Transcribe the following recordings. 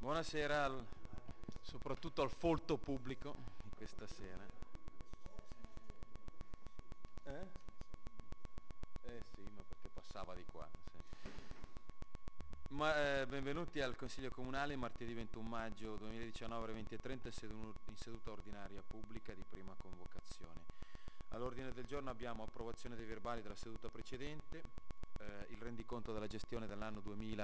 Buonasera soprattutto al folto pubblico di questa sera. Eh? Sì, ma perché passava di qua. Sì. Benvenuti al Consiglio Comunale martedì 21 maggio 2019 ore 20:30 in seduta ordinaria pubblica di prima convocazione. All'ordine del giorno abbiamo approvazione dei verbali della seduta precedente, il rendiconto della gestione dell'anno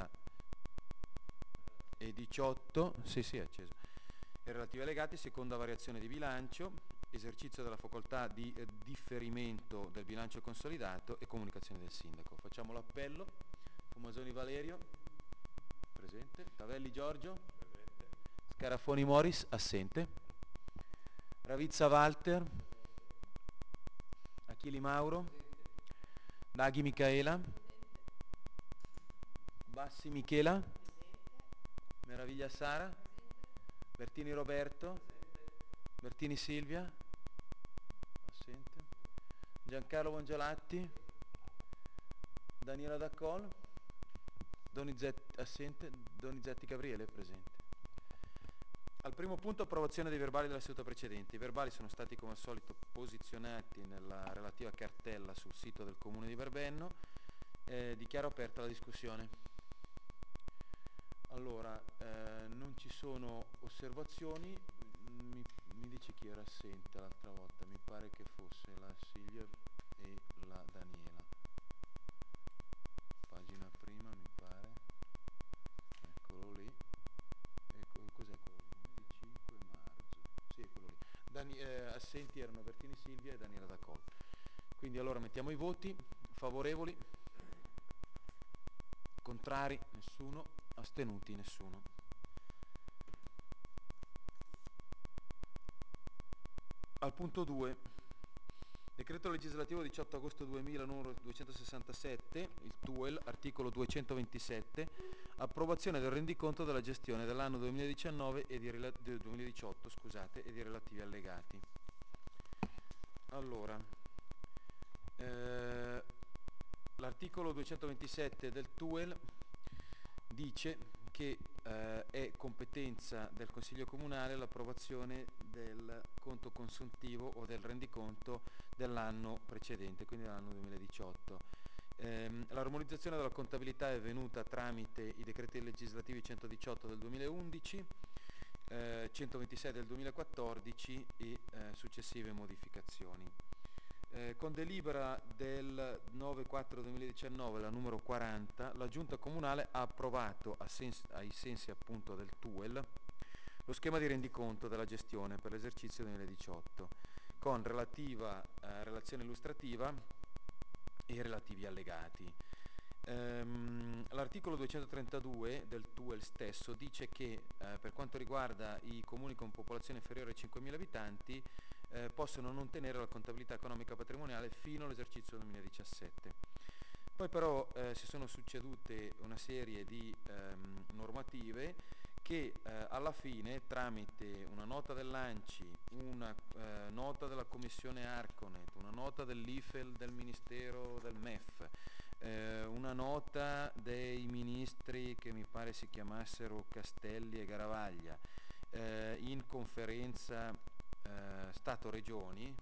2018, sì, è acceso, e relativi allegati, seconda variazione di bilancio, esercizio della facoltà di differimento del bilancio consolidato e comunicazione del sindaco. Facciamo l'appello. Fumasoni Valerio, presente. Tavelli Giorgio, presente. Scarafoni Moris, assente. Ravizza Walter, Achili Mauro, presente. Daghi Michaela, presente. Bassi Michela, presente. Meraviglia Sara, presente. Bertini Roberto, presente. Bertini Silvia, assente. Giancarlo Bongiolatti, Daniela Daccol, Donizetti, assente. Donizetti Gabriele, presente. Al primo punto approvazione dei verbali della seduta precedente. I verbali sono stati come al solito posizionati nella relativa cartella sul sito del Comune di Verbenno. Dichiaro aperta la discussione. Allora, non ci sono osservazioni. Mi dice chi era assente l'altra volta? Mi pare che fosse la Silvia e la Daniela. Pagina prima, mi pare. Eccolo lì. Cos'è quello lì? 25 marzo. Sì, è quello lì. Assenti erano Bertini Silvia e Daniela Daccol. Quindi allora mettiamo i voti. Favorevoli? Contrari? Nessuno. Astenuti? Nessuno. Al punto 2. Decreto legislativo 18 agosto 2000 numero 267, il TUEL, articolo 227, approvazione del rendiconto della gestione dell'anno 2019 e 2018, scusate, e di relativi allegati. Allora, l'articolo 227 del TUEL dice che è competenza del Consiglio Comunale l'approvazione del conto consuntivo o del rendiconto dell'anno precedente, quindi dell'anno 2018. L'armonizzazione della contabilità è venuta tramite i decreti legislativi 118 del 2011, 126 del 2014 e successive modificazioni. Con delibera del 9/4/2019, la numero 40, la Giunta Comunale ha approvato, ai sensi appunto del TUEL, lo schema di rendiconto della gestione per l'esercizio 2018, con relativa relazione illustrativa e relativi allegati. L'articolo 232 del TUEL stesso dice che per quanto riguarda i comuni con popolazione inferiore ai 5.000 abitanti possono non tenere la contabilità economica patrimoniale fino all'esercizio 2017. Poi però si sono succedute una serie di normative che alla fine, tramite una nota dell'ANCI, una nota della Commissione Arconet, una nota dell'IFEL del Ministero del MEF, una nota dei ministri che mi pare si chiamassero Castelli e Garavaglia, in conferenza Stato-Regioni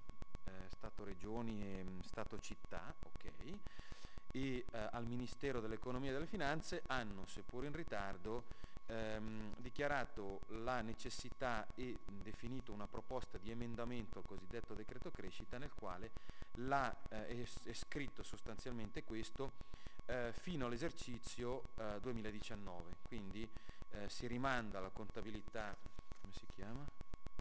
e Stato-Città, ok, e al Ministero dell'Economia e delle Finanze hanno, seppur in ritardo, dichiarato la necessità e definito una proposta di emendamento al cosiddetto decreto crescita nel quale è scritto sostanzialmente questo fino all'esercizio 2019, quindi si rimanda la contabilità, come si chiama?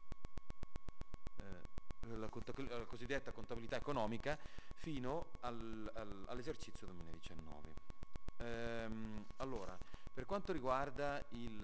La cosiddetta contabilità economica fino all'esercizio 2019. Allora, per quanto riguarda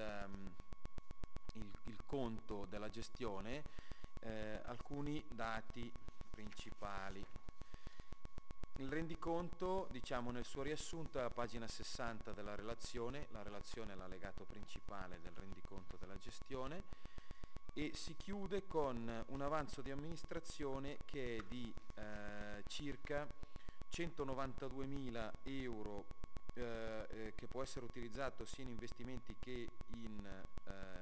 il conto della gestione, alcuni dati principali. Il rendiconto, diciamo nel suo riassunto, è a pagina 60 della relazione, la relazione è l'allegato principale del rendiconto della gestione, e si chiude con un avanzo di amministrazione che è di circa 192.000 euro che può essere utilizzato sia in investimenti che in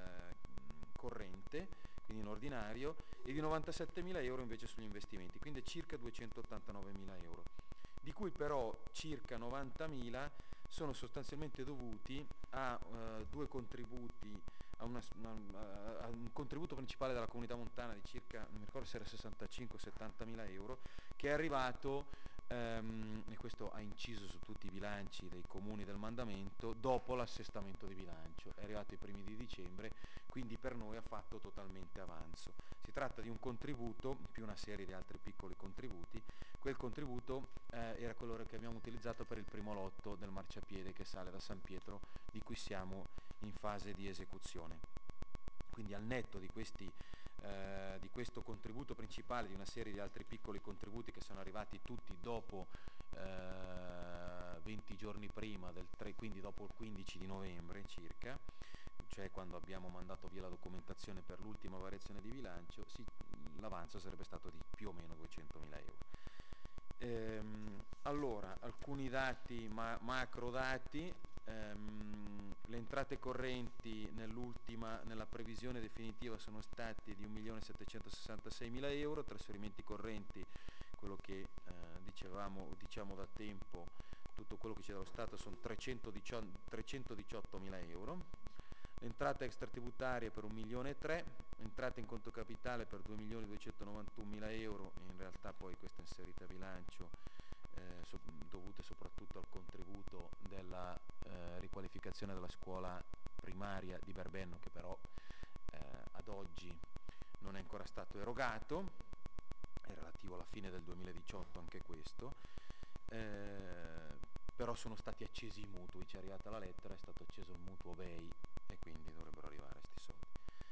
corrente, quindi in ordinario, e di 97.000 euro invece sugli investimenti, quindi circa 289.000 euro, di cui però circa 90.000 sono sostanzialmente dovuti a due contributi, a un contributo principale della comunità montana di circa, non mi ricordo se era 65-70 mila euro, che è arrivato, e questo ha inciso su tutti i bilanci dei comuni del mandamento, dopo l'assestamento di bilancio, è arrivato i primi di dicembre, quindi per noi ha fatto totalmente avanzo. Si tratta di un contributo, più una serie di altri piccoli contributi. Quel contributo era quello che abbiamo utilizzato per il primo lotto del marciapiede che sale da San Pietro, di cui siamo in fase di esecuzione. Quindi al netto di questo contributo principale, di una serie di altri piccoli contributi che sono arrivati tutti dopo 20 giorni prima quindi dopo il 15 di novembre circa, cioè quando abbiamo mandato via la documentazione per l'ultima variazione di bilancio, l'avanzo sarebbe stato di più o meno 200.000 euro. Allora, alcuni dati, macro dati. Le entrate correnti nella previsione definitiva sono state di 1.766.000 euro, trasferimenti correnti, quello che diciamo da tempo, tutto quello che c'è dallo Stato sono 318.000 euro, entrate extratributarie per 1.300.000, entrate in conto capitale per 2.291.000 euro, in realtà poi questa inserita a bilancio dovute soprattutto al contributo della riqualificazione della scuola primaria di Berbenno, che però ad oggi non è ancora stato erogato, è relativo alla fine del 2018 anche questo, però sono stati accesi i mutui, ci è arrivata la lettera, è stato acceso il mutuo BEI e quindi dovrebbero arrivare questi soldi.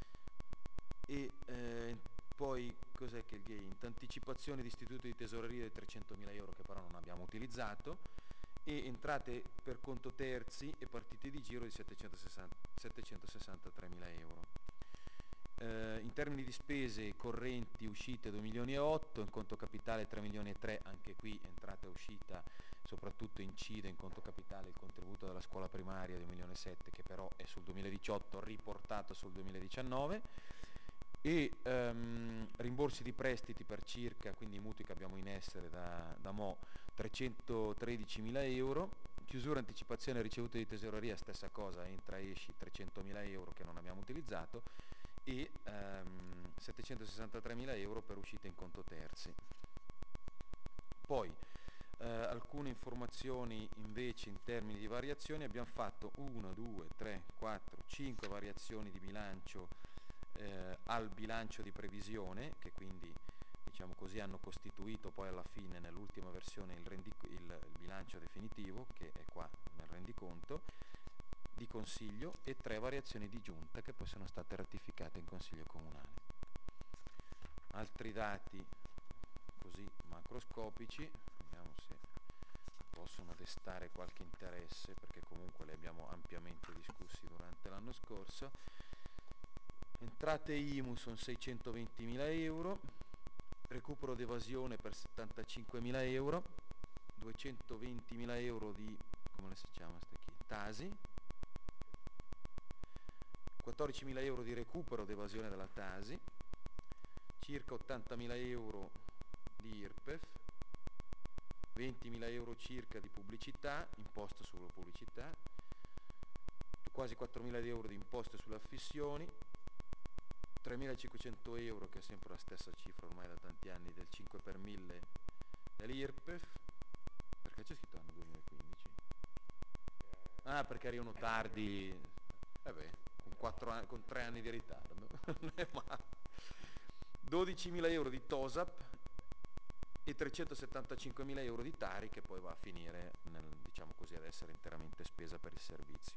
E poi cos'è che il gain? Anticipazione di istituto di tesoreria di 300.000 euro che però non abbiamo utilizzato, e entrate per conto terzi e partite di giro di 763.000 euro. In termini di spese correnti uscite 2 milioni e 8, in conto capitale 3 milioni e 3, anche qui entrata e uscita, soprattutto incide in conto capitale il contributo della scuola primaria di 1 milione e 7, che però è sul 2018 riportato sul 2019, e rimborsi di prestiti per circa, quindi i mutui che abbiamo in essere da mo', 313.000 euro, chiusura anticipazione ricevute di tesoreria, stessa cosa, entra e esci 300.000 euro che non abbiamo utilizzato, e 763.000 euro per uscite in conto terzi. Poi alcune informazioni invece in termini di variazioni: abbiamo fatto 1, 2, 3, 4, 5 variazioni di bilancio al bilancio di previsione, che quindi diciamo così hanno costituito poi alla fine nell'ultima versione il bilancio definitivo, che è qua nel rendiconto di consiglio, e 3 variazioni di giunta che poi sono state ratificate in consiglio comunale. Altri dati così macroscopici, vediamo se possono destare qualche interesse, perché comunque li abbiamo ampiamente discussi durante l'anno scorso. Entrate IMU sono 620.000 euro, recupero d'evasione per 75.000 euro, 220.000 euro di, come le si chiama qui, Tasi, 14.000 euro di recupero d'evasione della Tasi, circa 80.000 euro di IRPEF, 20.000 euro circa di pubblicità, imposta sulla pubblicità, quasi 4.000 euro di imposte sulle affissioni, 3.500 euro, che è sempre la stessa cifra ormai da tanti anni, del 5 per 1000 dell'IRPEF. Perché c'è scritto anno 2015? Ah, perché arrivano tardi, con 3 anni di ritardo. 12.000 euro di TOSAP e 375.000 euro di Tari, che poi va a finire diciamo così, ad essere interamente spesa per il servizio.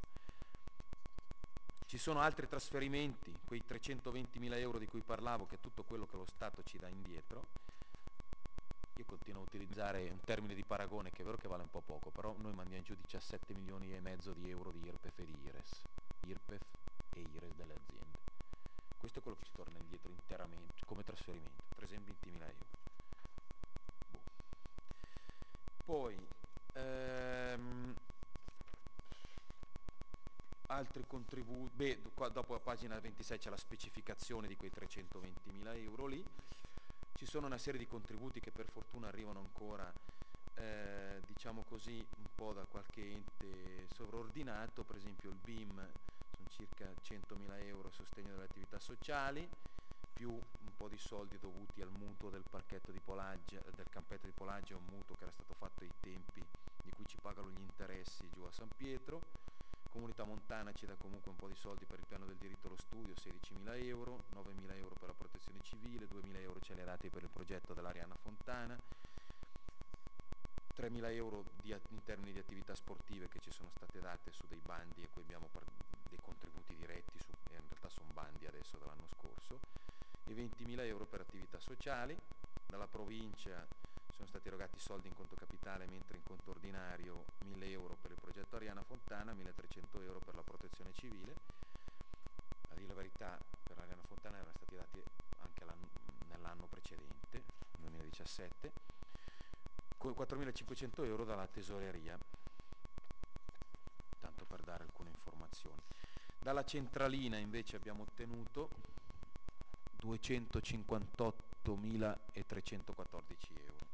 Ci sono altri trasferimenti, quei 320.000 euro di cui parlavo, che è tutto quello che lo Stato ci dà indietro. Io continuo a utilizzare un termine di paragone che è vero che vale un po' poco, però noi mandiamo giù 17 milioni e mezzo di euro di IRPEF e di IRES. IRPEF e IRES delle aziende. Questo è quello che ci torna indietro interamente come trasferimento, 320.000 euro. Boh. Poi Altri contributi, qua dopo a pagina 26 c'è la specificazione di quei 320.000 euro lì. Ci sono una serie di contributi che per fortuna arrivano ancora, diciamo così, un po' da qualche ente sovraordinato, per esempio il BIM sono circa 100.000 euro a sostegno delle attività sociali, più un po' di soldi dovuti al mutuo del parchetto di Polaggia, del campetto di Polaggia, un mutuo che era stato fatto ai tempi di cui ci pagano gli interessi giù a San Pietro. Comunità Montana ci dà comunque un po' di soldi per il piano del diritto allo studio, 16.000 euro, 9.000 euro per la protezione civile, 2.000 euro ce li ha dati per il progetto dell'Ariana Fontana, 3.000 euro in termini di attività sportive che ci sono state date su dei bandi, e qui abbiamo dei contributi diretti, in realtà sono bandi adesso dall'anno scorso, e 20.000 euro per attività sociali. Dalla provincia sono stati erogati soldi in conto capitale, mentre in conto ordinario 1.000 euro per il progetto Ariana Fontana, 1.300 euro per la protezione civile. A dire la verità, per l'Ariana Fontana erano stati dati anche nell'anno precedente, 2017, con 4.500 euro dalla tesoreria, tanto per dare alcune informazioni. Dalla centralina invece abbiamo ottenuto 258.314 euro.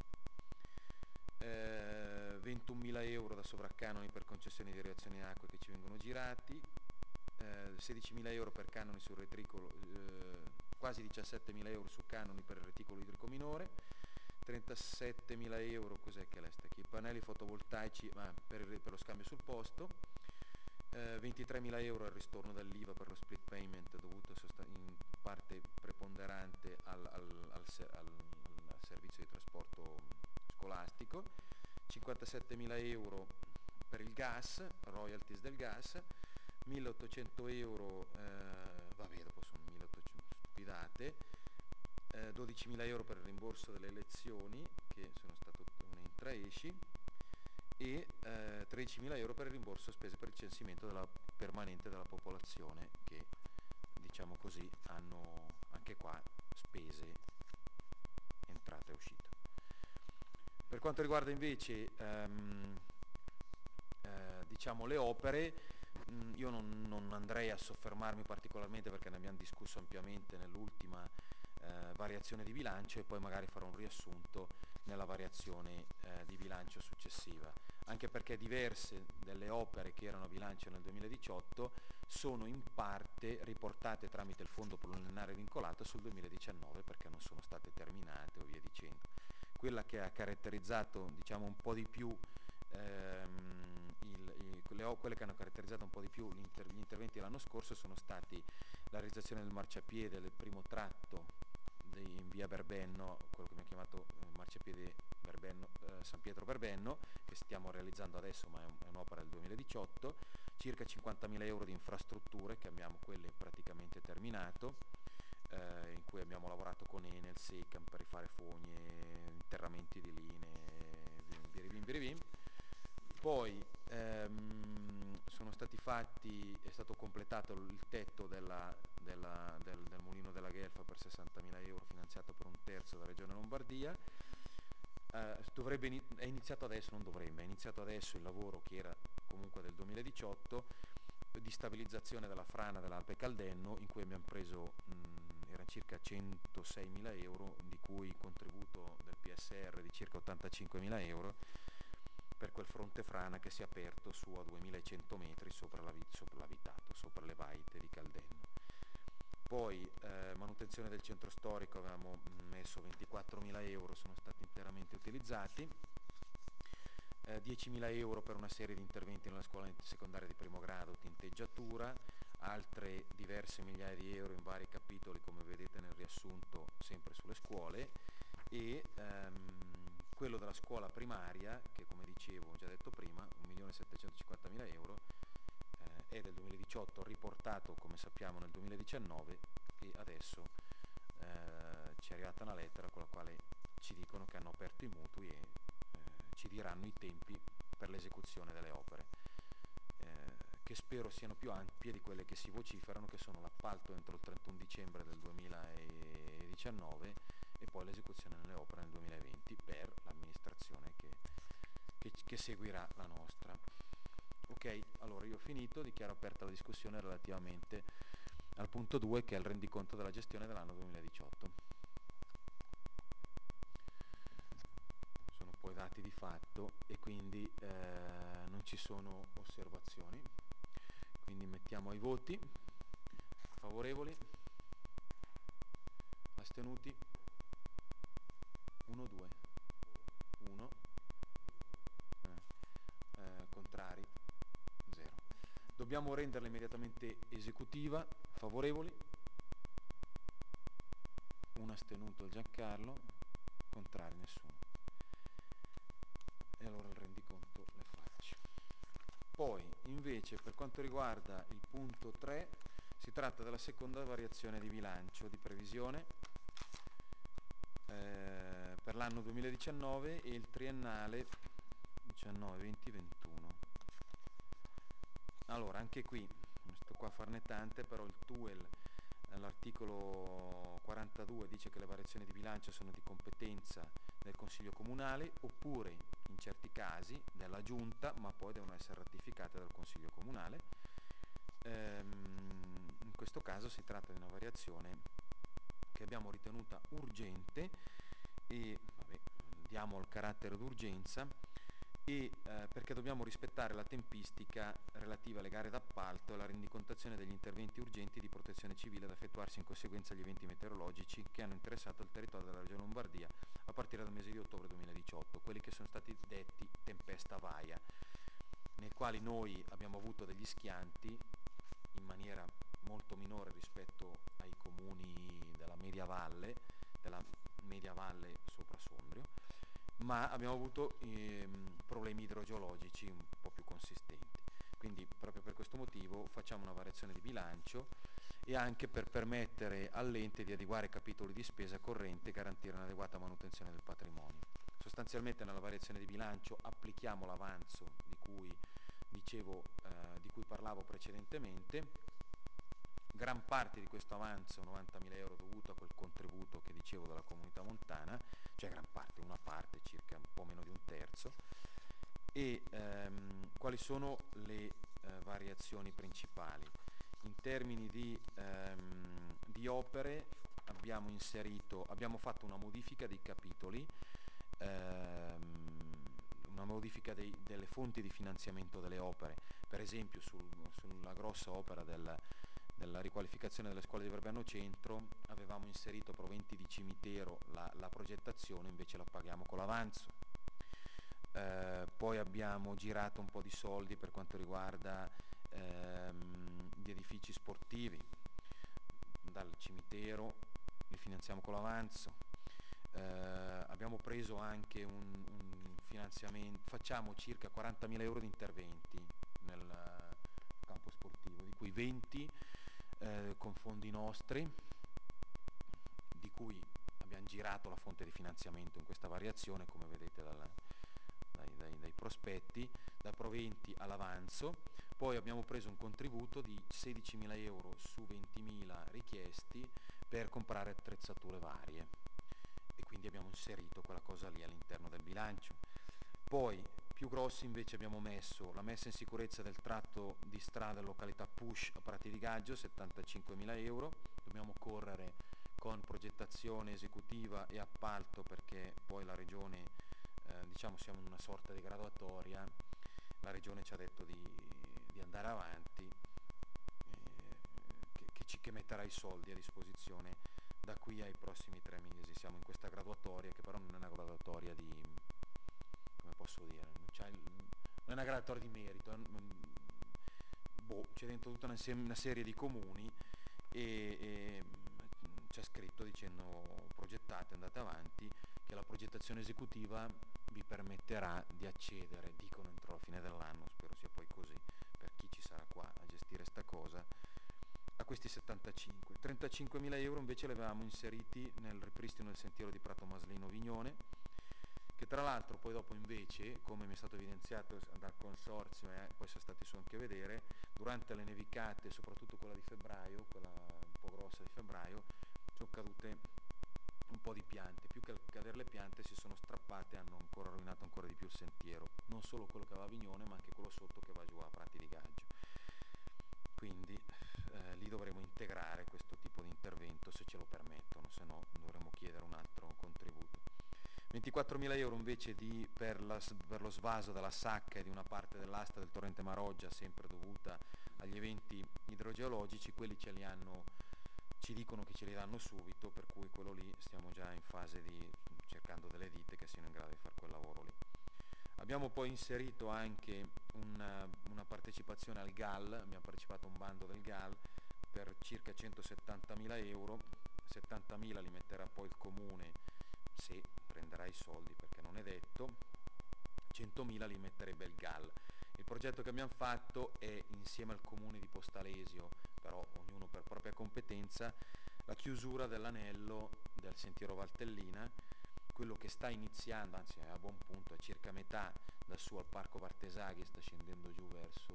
21.000 euro da sovraccanoni per concessioni di reazioni acque che ci vengono girati, 16.000 euro per canoni sul retricolo, quasi 17.000 euro su canoni per il reticolo idrico minore, 37.000 euro, cos'è che resta qui? Pannelli fotovoltaici per lo scambio sul posto, 23.000 euro al ristorno dell'IVA per lo split payment dovuto in parte preponderante al servizio di trasporto scolastico, 57.000 euro per il gas, royalties del gas, 1.800 euro, vabbè dopo sono 1.800 stupidate, 12.000 euro per il rimborso delle elezioni, che sono stato un entra-esci, e 13.000 euro per il rimborso spese per il censimento permanente della popolazione, che diciamo così hanno anche qua spese, entrata e uscita. Per quanto riguarda invece diciamo le opere, io non andrei a soffermarmi particolarmente perché ne abbiamo discusso ampiamente nell'ultima variazione di bilancio, e poi magari farò un riassunto nella variazione di bilancio successiva, anche perché diverse delle opere che erano a bilancio nel 2018 sono in parte riportate tramite il fondo pluriennale vincolato sul 2019 perché non sono state terminate o via dicendo. Quella che ha caratterizzato, diciamo, un po' di più quelle che hanno caratterizzato un po' di più gli interventi dell'anno scorso sono stati la realizzazione del marciapiede del primo tratto in via Berbenno, quello che abbiamo chiamato marciapiede San Pietro Berbenno, che stiamo realizzando adesso, ma è un'opera del 2018, circa 50.000 euro di infrastrutture che abbiamo quelle praticamente terminato, in cui abbiamo lavorato con Enel, Secam per rifare fogne, interramenti di linee, biribim. Poi sono stati fatti, è stato completato il tetto del mulino della Ghelfa per 60.000 euro, finanziato per un terzo dalla Regione Lombardia. È iniziato adesso, non dovrebbe, è iniziato adesso il lavoro che era comunque del 2018 di stabilizzazione della frana dell'Alpe Caldenno, in cui abbiamo preso, erano circa 106.000 euro, di cui contributo del PSR di circa 85.000 euro, per quel fronte frana che si è aperto su a 2.100 metri sopra l'abitato, sopra le baite di Caldenno. Poi manutenzione del centro storico, avevamo messo 24.000 euro, sono stati interamente utilizzati, 10.000 euro per una serie di interventi nella scuola secondaria di primo grado, tinteggiatura, altre diverse migliaia di euro in vari capitoli, come vedete nel riassunto, sempre sulle scuole, e quello della scuola primaria, che come dicevo, ho già detto prima, 1.750.000 euro, è del 2018, riportato come sappiamo nel 2019, e adesso ci è arrivata una lettera con la quale ci dicono che hanno aperto i mutui e ci diranno i tempi per l'esecuzione delle opere, che spero siano più ampie di quelle che si vociferano, che sono l'appalto entro il 31 dicembre del 2019 e poi l'esecuzione delle opere nel 2020 per l'amministrazione che seguirà la nostra. Ok, allora io ho finito, dichiaro aperta la discussione relativamente al punto 2 che è il rendiconto della gestione dell'anno 2018. Sono poi dati di fatto e quindi non ci sono osservazioni. Quindi mettiamo ai voti. Favorevoli? Astenuti? 1, 2. 1. Contrari? 0. Dobbiamo renderla immediatamente esecutiva. Favorevoli? Un astenuto il Giancarlo, contrari nessuno. E allora il rendiconto le faccio. Poi invece per quanto riguarda il punto 3 si tratta della seconda variazione di bilancio di previsione per l'anno 2019 e il triennale 19, 20, 21. Allora anche qui, non sto qua a farne tante, però il TUEL l'articolo 42 dice che le variazioni di bilancio sono di competenza del Consiglio Comunale oppure in certi casi della Giunta, ma poi devono essere ratificate dal Consiglio Comunale. In questo caso si tratta di una variazione che abbiamo ritenuta urgente e vabbè, diamo il carattere d'urgenza e perché dobbiamo rispettare la tempistica relativa alle gare d'appalto e alla rendicontazione degli interventi urgenti di protezione civile da effettuarsi in conseguenza degli eventi meteorologici che hanno interessato il territorio della Regione Lombardia a partire dal mese di ottobre 2018, quelli che sono stati detti tempesta Vaia, nei quali noi abbiamo avuto degli schianti in maniera molto minore rispetto ai comuni della media valle sopra Sondrio, ma abbiamo avuto problemi idrogeologici un po' più consistenti. Quindi proprio per questo motivo facciamo una variazione di bilancio e anche per permettere all'ente di adeguare i capitoli di spesa corrente e garantire un'adeguata manutenzione del patrimonio. Sostanzialmente nella variazione di bilancio applichiamo l'avanzo di cui di cui parlavo precedentemente. Gran parte di questo avanzo, 90.000 euro, dovuto a quel contributo che dicevo della comunità montana, cioè gran parte, una parte, circa un po' meno di un terzo. E quali sono le variazioni principali? In termini di opere abbiamo fatto una modifica dei capitoli, una modifica delle fonti di finanziamento delle opere, per esempio sulla grossa opera della riqualificazione delle scuole di Verbano Centro avevamo inserito proventi di cimitero, la progettazione invece la paghiamo con l'avanzo. Poi abbiamo girato un po' di soldi per quanto riguarda gli edifici sportivi, dal cimitero li finanziamo con l'avanzo. Abbiamo preso anche un finanziamento, facciamo circa 40.000 euro di interventi nel campo sportivo, di cui 20 con fondi nostri, di cui abbiamo girato la fonte di finanziamento in questa variazione, come vedete dai prospetti, da proventi all'avanzo. Poi abbiamo preso un contributo di 16.000 euro su 20.000 richiesti per comprare attrezzature varie e quindi abbiamo inserito quella cosa lì all'interno del bilancio. Poi più grossi invece abbiamo messo la messa in sicurezza del tratto di strada località Push a Prati di Gaggio, 75.000 euro, dobbiamo correre con progettazione esecutiva e appalto perché poi la Regione, diciamo siamo in una sorta di graduatoria, la Regione ci ha detto di andare avanti, che metterà i soldi a disposizione da qui ai prossimi 3 mesi. Siamo in questa graduatoria che però non è una graduatoria di, come posso dire, non è una graduatoria di merito, c'è dentro tutta una serie di comuni e c'è scritto dicendo progettate, andate avanti, che la progettazione esecutiva vi permetterà di accedere, dicono entro la fine dell'anno, spero sia poi così, per chi ci sarà qua a gestire sta cosa, a questi 75. 35.000 euro invece li avevamo inseriti nel ripristino del sentiero di Prato Maslino Vignone, che tra l'altro poi dopo invece, come mi è stato evidenziato dal consorzio e poi sono stati su anche a vedere, durante le nevicate, soprattutto quella di febbraio, quella un po' grossa di febbraio, sono cadute un po' di piante, più che cadere le piante si sono strappate e hanno ancora rovinato ancora di più il sentiero, non solo quello che va a Vignone ma anche quello sotto che va giù a Prati di Gaggio. Quindi lì dovremo integrare questo tipo di intervento se ce lo permettono, se no dovremo chiedere un altro contributo. 24.000 euro invece per lo svaso della sacca e di una parte dell'asta del torrente Maroggia, sempre dovuta agli eventi idrogeologici, quelli ci dicono che ce li danno subito, per cui quello lì stiamo già in fase di cercando delle ditte che siano in grado di fare quel lavoro lì. Abbiamo poi inserito anche una partecipazione al GAL, abbiamo partecipato a un bando del GAL per circa 170.000 euro, 70.000 li metterà poi il comune se prenderà i soldi perché non è detto, 100.000 li metterebbe il GAL. Il progetto che abbiamo fatto è insieme al comune di Postalesio, però ognuno per propria competenza, la chiusura dell'anello del sentiero Valtellina, quello che sta iniziando, anzi è a buon punto, è circa metà da su al Parco Vartesaghi, sta scendendo giù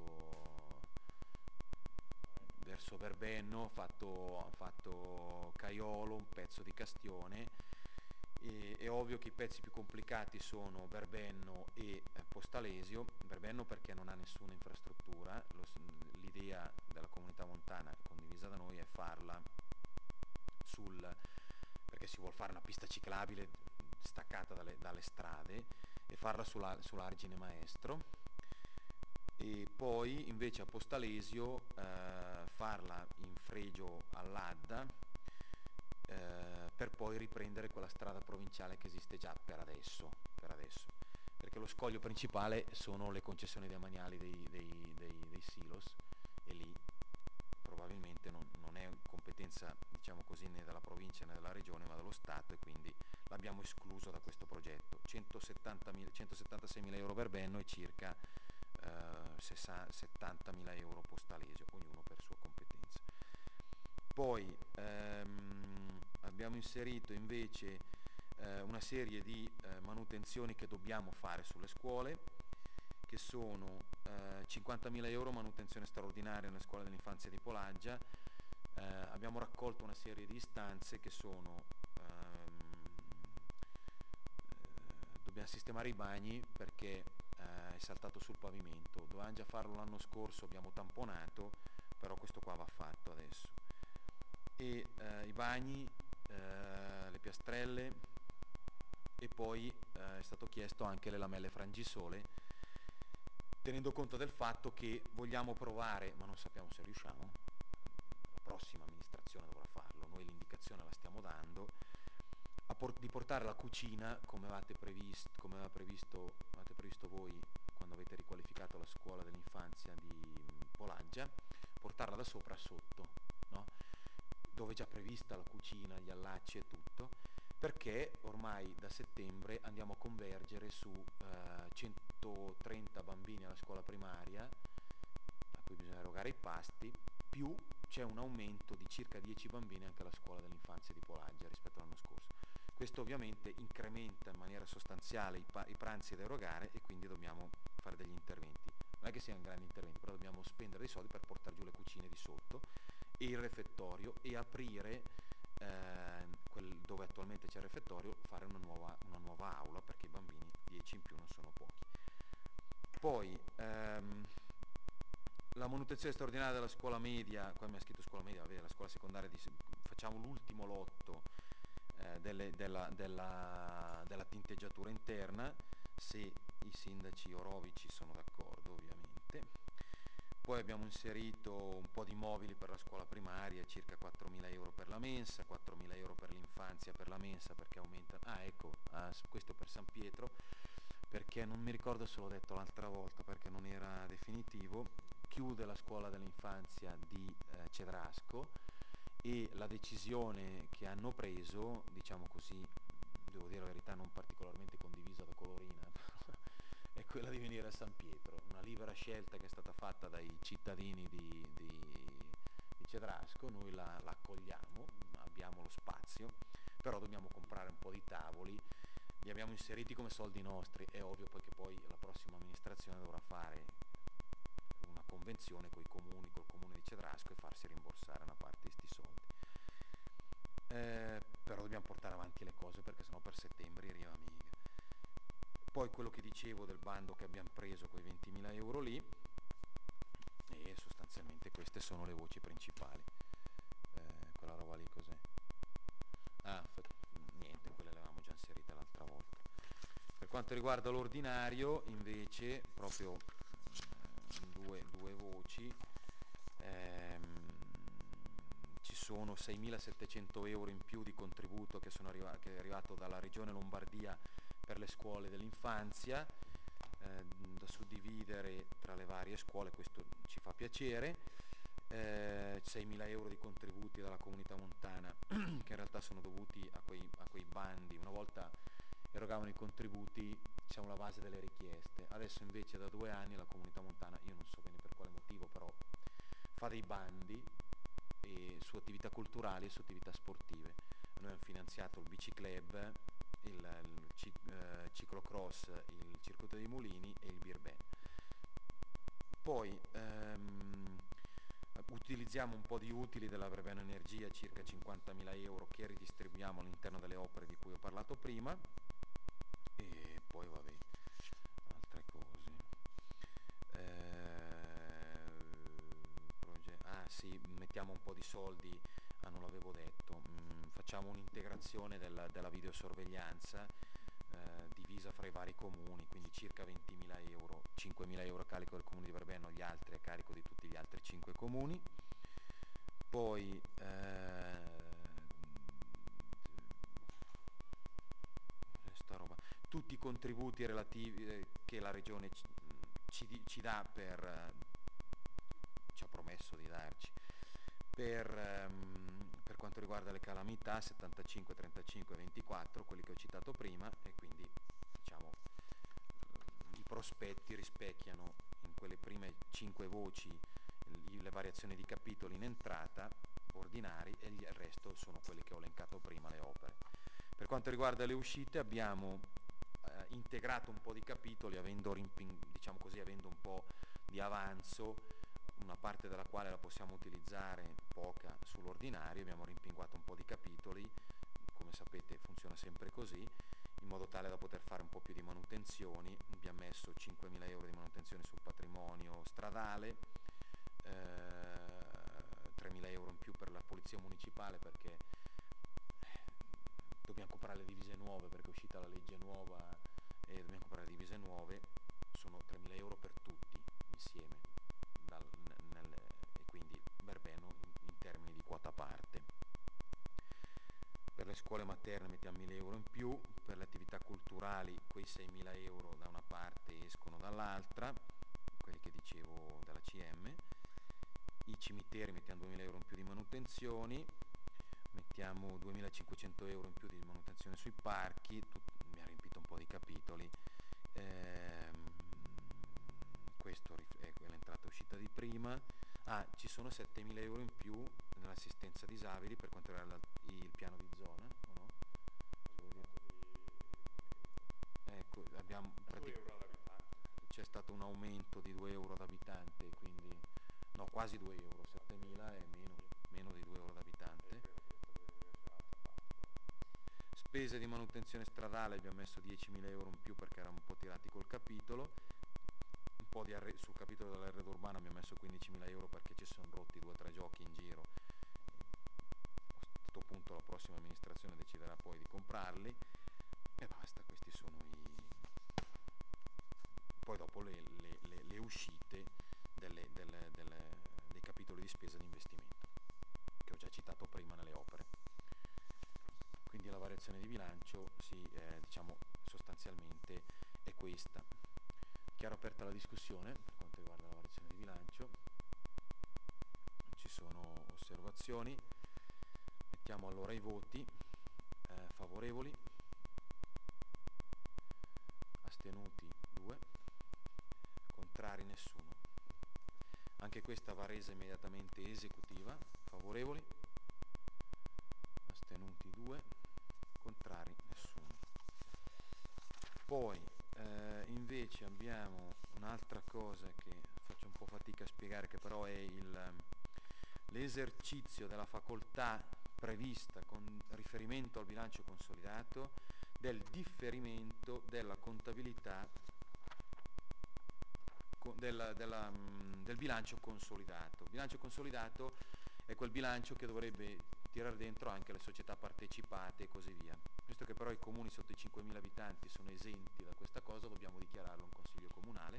verso Verbenno, fatto Caiolo, un pezzo di Castione. È ovvio che i pezzi più complicati sono Verbenno e Postalesio. Verbenno perché non ha nessuna infrastruttura, l'idea della comunità montana condivisa da noi è farla perché si vuole fare una pista ciclabile staccata dalle strade e farla sull'argine maestro, e poi invece a Postalesio farla in fregio all'Adda per poi riprendere quella strada provinciale che esiste già per adesso, perché lo scoglio principale sono le concessioni demaniali dei silos e lì probabilmente non è competenza, diciamo così, né della provincia né della regione ma dello Stato, e quindi l'abbiamo escluso da questo progetto. 176.000 euro Verbenno e circa 70.000 euro Postalesio, ognuno per sua competenza. Poi abbiamo inserito invece una serie di manutenzioni che dobbiamo fare sulle scuole, che sono 50.000 euro manutenzione straordinaria nella scuola dell'infanzia di Polaggia. Abbiamo raccolto una serie di istanze che sono dobbiamo sistemare i bagni perché è saltato sul pavimento, dovevamo già farlo l'anno scorso, abbiamo tamponato, però questo qua va fatto adesso. E i bagni, le piastrelle, e poi è stato chiesto anche le lamelle frangisole, tenendo conto del fatto che vogliamo provare, ma non sappiamo se riusciamo, la prossima amministrazione dovrà farlo, noi l'indicazione la stiamo dando, di portare la cucina come avete previsto voi quando avete riqualificato la scuola dell'infanzia di Polaggia, portarla da sopra a sotto, no? Dove è già prevista la cucina, gli allacci e tutto, perché ormai da settembre andiamo a convergere su 130 bambini alla scuola primaria, a cui bisogna erogare i pasti, più c'è un aumento di circa 10 bambini anche alla scuola dell'infanzia di Polaggia rispetto all'anno scorso. Questo ovviamente incrementa in maniera sostanziale i pranzi da erogare e quindi dobbiamo fare degli interventi. Non è che siano grandi interventi, però dobbiamo spendere dei soldi per portare giù le cucine di sotto e il refettorio e aprire dove attualmente c'è il refettorio, fare una nuova aula perché i bambini 10 in più non sono pochi. Poi la manutenzione straordinaria della scuola media, qua mi ha scritto scuola media, vabbè, la scuola secondaria, facciamo l'ultimo lotto della tinteggiatura interna, se i sindaci orovici sono d'accordo ovviamente. Poi abbiamo inserito un po' di mobili per la scuola primaria, circa 4.000 euro per la mensa, 4.000 euro per l'infanzia per la mensa perché aumenta. Ecco, questo per San Pietro, perché non mi ricordo se l'ho detto l'altra volta perché non era definitivo, chiude la scuola dell'infanzia di Cedrasco e la decisione che hanno preso, diciamo così, devo dire la verità, non particolarmente condivisa da Colorina, è quella di venire a San Pietro, una libera scelta che è stata fatta dai cittadini di Cedrasco, noi la accogliamo, abbiamo lo spazio, però dobbiamo comprare un po' di tavoli, li abbiamo inseriti come soldi nostri, è ovvio poi che poi la prossima amministrazione dovrà fare una convenzione con i comuni, col comune di Cedrasco e farsi rimborsare una parte di questi soldi. Però dobbiamo portare avanti le cose perché sennò per settembre arriva mica. Poi quello che dicevo del bando che abbiamo preso, quei 20.000 euro lì, e sostanzialmente queste sono le voci principali. Quella roba lì cos'è? Ah, niente, quelle le avevamo già inserite l'altra volta. Per quanto riguarda l'ordinario, invece, proprio due voci, ci sono 6.700 euro in più di contributo che è arrivato dalla Regione Lombardia per le scuole dell'infanzia, da suddividere tra le varie scuole, questo ci fa piacere. 6.000 euro di contributi dalla comunità montana che in realtà sono dovuti a quei bandi. Una volta erogavano i contributi, diciamo, la base delle richieste, adesso invece da 2 anni la comunità montana, io non so bene per quale motivo, però fa dei bandi su attività culturali e su attività sportive. Noi abbiamo finanziato il biciclub, il ciclocross, il circuito dei mulini e il beer band. Poi utilizziamo un po' di utili della Verbena Energia, circa 50.000 euro, che ridistribuiamo all'interno delle opere di cui ho parlato prima. E poi vabbè, altre cose. Sì, mettiamo un po' di soldi, non l'avevo detto, facciamo un'integrazione della videosorveglianza divisa fra i vari comuni, quindi circa 20.000 euro, 5.000 euro a carico del comune di Verbeno, gli altri a carico di tutti gli altri 5 comuni. Poi sta roba, tutti i contributi relativi che la regione ci dà ci ha promesso di darci per quanto riguarda le calamità, 75, 35, 24, quelli che ho citato prima, e quindi diciamo i prospetti rispecchiano in quelle prime 5 voci le variazioni di capitoli in entrata ordinari, e il resto sono quelli che ho elencato prima, le opere. Per quanto riguarda le uscite abbiamo integrato un po' di capitoli, diciamo così, avendo un po' di avanzo, una parte della quale la possiamo utilizzare, poca, sull'ordinario. Abbiamo rimpinguato un po' di capitoli, come sapete funziona sempre così, in modo tale da poter fare un po' più di manutenzioni. Abbiamo messo 5.000 euro di manutenzione sul patrimonio stradale, 3.000 euro in più per la polizia municipale, perché dobbiamo comprare le divise nuove perché è uscita la legge nuova e dobbiamo comprare le divise nuove. Sono 3.000 euro per tutti insieme, e quindi Verbeno in termini di quota parte. Per le scuole materne mettiamo 1.000 euro in più, per le attività culturali quei 6.000 euro da una parte escono dall'altra, quelli che dicevo della CM. I cimiteri mettiamo 2.000 euro in più di manutenzioni, mettiamo 2.500 euro in più di manutenzione sui parchi, mi ha riempito un po' di capitoli. Questo è l'entrata e uscita di prima. Ci sono 7.000 euro in più nell'assistenza disabili per quanto riguarda il piano di zona, o no? Ecco, abbiamo 2 euro all'abitante. c'è stato un aumento di 2 euro ad abitante, quindi no, quasi 2 euro, 7.000 è Sì. meno di 2 euro ad E abitante. credo che c'è un'altra parte poi. Spese di manutenzione stradale abbiamo messo 10.000 euro in più perché eravamo un po' tirati col capitolo. Un po' sul capitolo dell'arredo urbano abbiamo messo 15.000 euro perché ci sono rotti 2 o 3 giochi in giro. A questo punto la prossima amministrazione deciderà poi di comprarli e basta. Questi sono poi dopo le uscite dei capitoli di spesa di investimento che ho già citato prima nelle opere. Quindi la variazione di bilancio diciamo sostanzialmente è questa. Chiaro aperta la discussione per quanto riguarda la variazione di bilancio. Ci sono osservazioni? Mettiamo allora i voti. Favorevoli, astenuti 2, contrari nessuno. Anche questa va resa immediatamente esecutiva. Favorevoli, astenuti 2, contrari nessuno. Poi invece abbiamo un'altra cosa che faccio un po' fatica a spiegare, che però è l'esercizio della facoltà prevista con riferimento al bilancio consolidato del differimento della contabilità del bilancio consolidato. Il bilancio consolidato è quel bilancio che dovrebbe tirare dentro anche le società partecipate e così via. Visto che però i comuni sotto i 5.000 abitanti sono esenti da questa cosa, dobbiamo dichiararlo in consiglio comunale.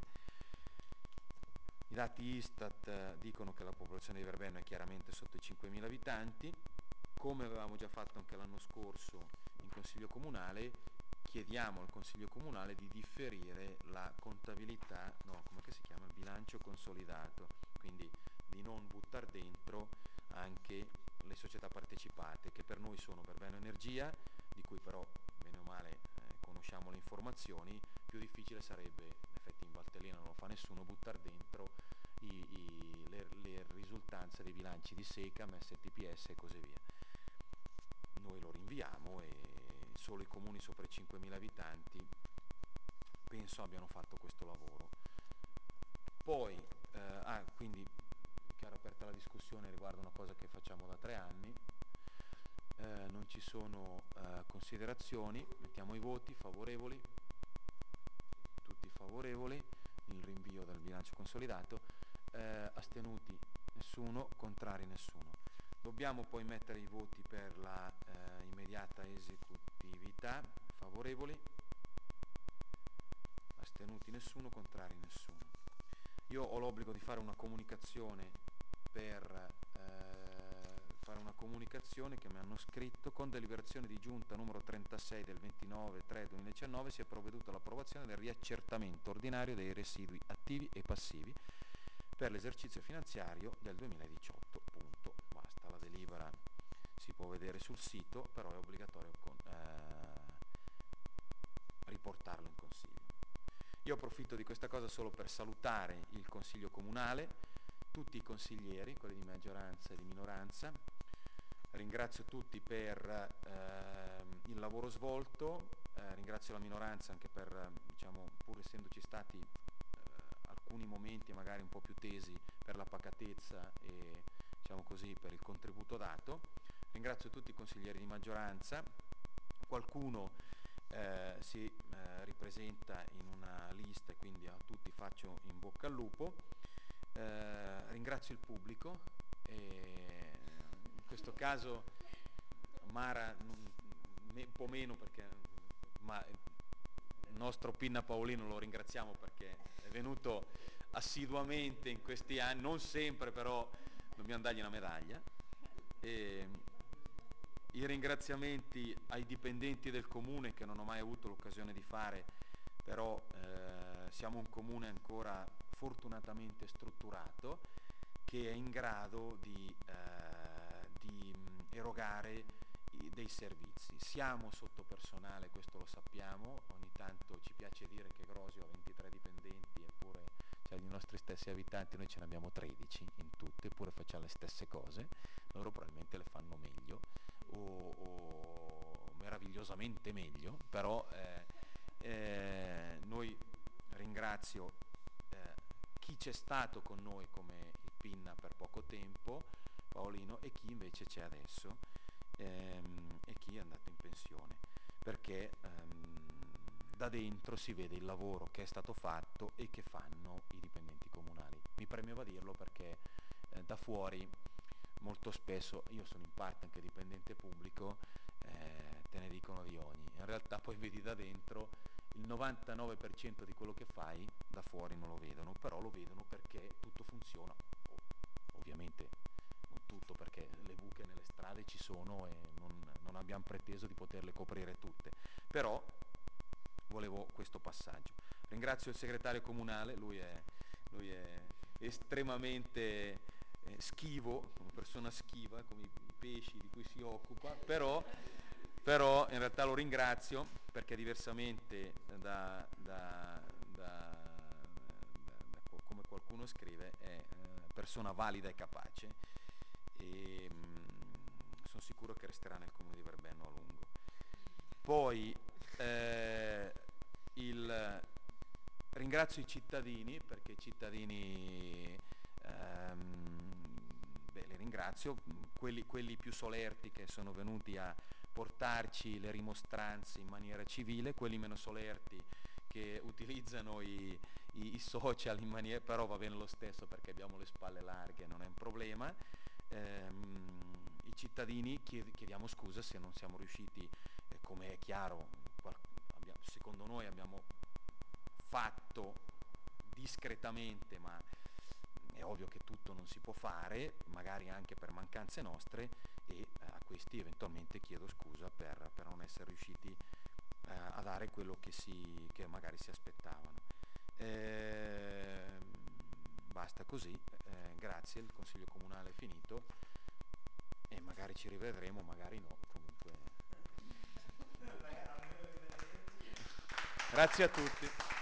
I dati Istat dicono che la popolazione di Verbeno è chiaramente sotto i 5.000 abitanti. Come avevamo già fatto anche l'anno scorso in consiglio comunale, chiediamo al consiglio comunale di differire la contabilità, no, come si chiama? Il bilancio consolidato, quindi di non buttare dentro anche le società partecipate, che per noi sono Verbeno Energia, di cui però bene o male conosciamo le informazioni. Più difficile sarebbe, in effetti in Valtellina non lo fa nessuno, buttare dentro le risultanze dei bilanci di SECAM, STPS e così via. Noi lo rinviamo e solo i comuni sopra i 5.000 abitanti penso abbiano fatto questo lavoro. Poi, quindi che era aperta la discussione riguardo una cosa che facciamo da 3 anni, non ci sono considerazioni, mettiamo i voti favorevoli, tutti favorevoli, il rinvio del bilancio consolidato, astenuti nessuno, contrari nessuno. Dobbiamo poi mettere i voti per la immediata esecutività, favorevoli, astenuti nessuno, contrari nessuno. Io ho l'obbligo di fare una comunicazione che mi hanno scritto: con deliberazione di giunta numero 36 del 29/3/2019 si è provveduto all'approvazione del riaccertamento ordinario dei residui attivi e passivi per l'esercizio finanziario del 2018, punto, basta. La delibera si può vedere sul sito, però è obbligatorio riportarlo in consiglio. Io approfitto di questa cosa solo per salutare il consiglio comunale, tutti i consiglieri, quelli di maggioranza e di minoranza. Ringrazio tutti per il lavoro svolto, ringrazio la minoranza anche per, pur essendoci stati alcuni momenti magari un po' più tesi, per la pacatezza e per il contributo dato. Ringrazio tutti i consiglieri di maggioranza, qualcuno si ripresenta in una lista e quindi a tutti faccio in bocca al lupo. Ringrazio il pubblico e in questo caso Mara un po' meno, ma il nostro Pinna Paolino lo ringraziamo perché è venuto assiduamente in questi anni, non sempre, però dobbiamo dargli una medaglia. E i ringraziamenti ai dipendenti del comune, che non ho mai avuto l'occasione di fare, però siamo un comune ancora fortunatamente strutturato, che è in grado di erogare dei servizi. Siamo sotto personale, questo lo sappiamo, ogni tanto ci piace dire che Grosio ha 23 dipendenti, eppure i nostri stessi abitanti, noi ce ne abbiamo 13 in tutto, eppure facciamo le stesse cose, loro probabilmente le fanno meglio o meravigliosamente meglio, però noi ringrazio chi c'è stato con noi come il Pinna per poco tempo, Paolino, e chi invece c'è adesso e chi è andato in pensione, perché da dentro si vede il lavoro che è stato fatto e che fanno i dipendenti comunali. Mi premeva dirlo perché da fuori molto spesso, io sono in parte anche dipendente pubblico, te ne dicono di ogni. In realtà poi vedi da dentro il 99% di quello che fai da fuori non lo vedono, però lo vedono perché tutto funziona. Ovviamente non tutto, perché le buche nelle strade ci sono e non abbiamo preteso di poterle coprire tutte, però volevo questo passaggio. Ringrazio il segretario comunale, lui è estremamente schivo, una persona schiva, come i pesci di cui si occupa, però in realtà lo ringrazio perché diversamente come qualcuno scrive è persona valida e capace e sono sicuro che resterà nel comune di Verbeno a lungo. Poi ringrazio i cittadini perché i cittadini li ringrazio, quelli più solerti che sono venuti a portarci le rimostranze in maniera civile, quelli meno solerti che utilizzano i social in maniera, però va bene lo stesso perché abbiamo le spalle larghe, non è un problema. I cittadini chiediamo scusa se non siamo riusciti, come è chiaro, secondo noi abbiamo fatto discretamente, ma è ovvio che tutto non si può fare, magari anche per mancanze nostre, e a questi eventualmente chiedo scusa per non essere riusciti a dare quello che magari si aspettavano. Basta così, grazie, il Consiglio Comunale è finito e magari ci rivedremo, magari no, comunque. Grazie a tutti.